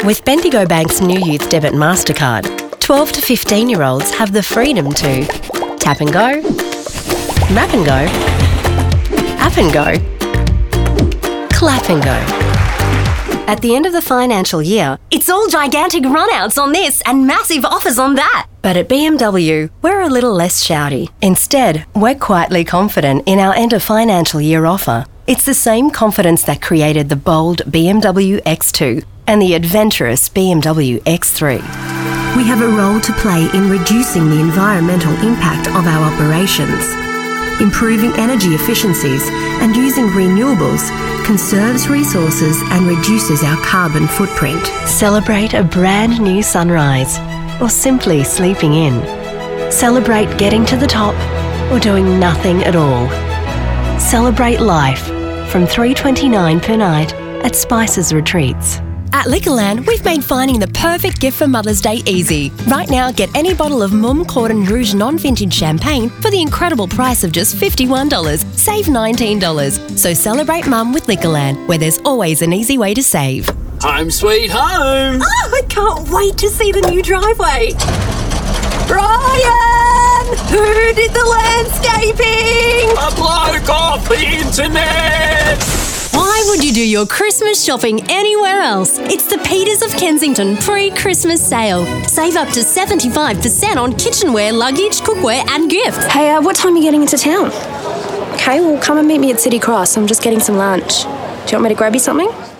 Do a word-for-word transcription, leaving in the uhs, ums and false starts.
With Bendigo Bank's New Youth Debit MasterCard, twelve to fifteen-year-olds have the freedom to tap and go, wrap and go, app and go, clap and go. At the end of the financial year, it's all gigantic runouts on this and massive offers on that. But at B M W, we're a little less shouty. Instead, we're quietly confident in our end of financial year offer. It's the same confidence that created the bold B M W X two and the adventurous B M W X three. We have a role to play in reducing the environmental impact of our operations. Improving energy efficiencies and using renewables conserves resources and reduces our carbon footprint. Celebrate a brand new sunrise or simply sleeping in. Celebrate getting to the top or doing nothing at all. Celebrate life from three dollars twenty-nine per night at Spices Retreats. At Liquorland, we've made finding the perfect gift for Mother's Day easy. Right now, get any bottle of Mumm Cordon Rouge non-vintage champagne for the incredible price of just fifty-one dollars. Save nineteen dollars. So celebrate Mum with Liquorland, where there's always an easy way to save. Home sweet home! Oh, I can't wait to see the new driveway. Brian! Who did the landscaping? A bloke off the internet! Why would you do your Christmas shopping anywhere else? It's the Peters of Kensington pre-Christmas sale. Save up to seventy-five percent on kitchenware, luggage, cookware and gifts. Hey, uh, what time are you getting into town? Okay, well, come and meet me at City Cross. I'm just getting some lunch. Do you want me to grab you something?